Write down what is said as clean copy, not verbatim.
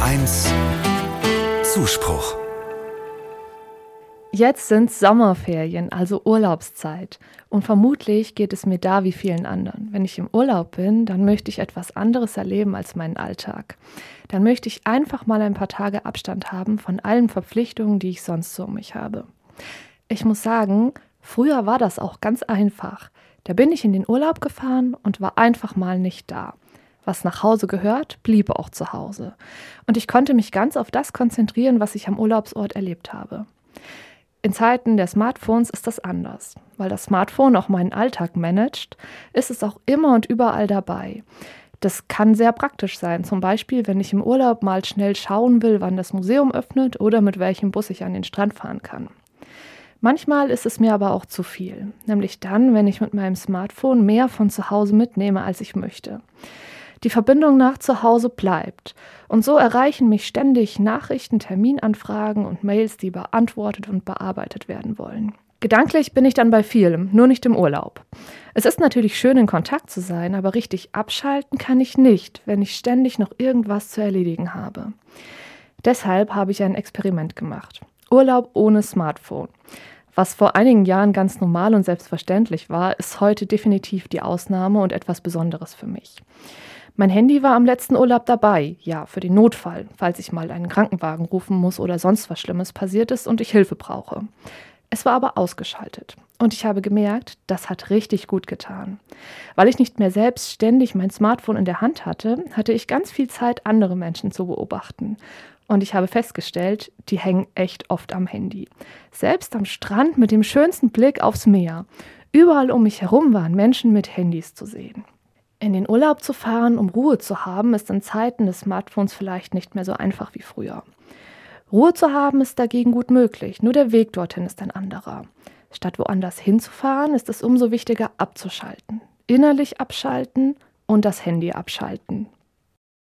1 Zuspruch. Jetzt sind Sommerferien, also Urlaubszeit. Und vermutlich geht es mir da wie vielen anderen. Wenn ich im Urlaub bin, dann möchte ich etwas anderes erleben als meinen Alltag. Dann möchte ich einfach mal ein paar Tage Abstand haben von allen Verpflichtungen, die ich sonst so um mich habe. Ich muss sagen, früher war das auch ganz einfach. Da bin ich in den Urlaub gefahren und war einfach mal nicht da. Was nach Hause gehört, blieb auch zu Hause. Und ich konnte mich ganz auf das konzentrieren, was ich am Urlaubsort erlebt habe. In Zeiten der Smartphones ist das anders. Weil das Smartphone auch meinen Alltag managt, ist es auch immer und überall dabei. Das kann sehr praktisch sein, zum Beispiel, wenn ich im Urlaub mal schnell schauen will, wann das Museum öffnet oder mit welchem Bus ich an den Strand fahren kann. Manchmal ist es mir aber auch zu viel, nämlich dann, wenn ich mit meinem Smartphone mehr von zu Hause mitnehme, als ich möchte. Die Verbindung nach zu Hause bleibt und so erreichen mich ständig Nachrichten, Terminanfragen und Mails, die beantwortet und bearbeitet werden wollen. Gedanklich bin ich dann bei vielem, nur nicht im Urlaub. Es ist natürlich schön, in Kontakt zu sein, aber richtig abschalten kann ich nicht, wenn ich ständig noch irgendwas zu erledigen habe. Deshalb habe ich ein Experiment gemacht. Urlaub ohne Smartphone. Was vor einigen Jahren ganz normal und selbstverständlich war, ist heute definitiv die Ausnahme und etwas Besonderes für mich. Mein Handy war am letzten Urlaub dabei, ja, für den Notfall, falls ich mal einen Krankenwagen rufen muss oder sonst was Schlimmes passiert ist und ich Hilfe brauche. Es war aber ausgeschaltet und ich habe gemerkt, das hat richtig gut getan. Weil ich nicht mehr selbst ständig mein Smartphone in der Hand hatte, hatte ich ganz viel Zeit, andere Menschen zu beobachten. Und ich habe festgestellt, die hängen echt oft am Handy. Selbst am Strand mit dem schönsten Blick aufs Meer. Überall um mich herum waren Menschen mit Handys zu sehen. In den Urlaub zu fahren, um Ruhe zu haben, ist in Zeiten des Smartphones vielleicht nicht mehr so einfach wie früher. Ruhe zu haben ist dagegen gut möglich, nur der Weg dorthin ist ein anderer. Statt woanders hinzufahren, ist es umso wichtiger abzuschalten. Innerlich abschalten und das Handy abschalten.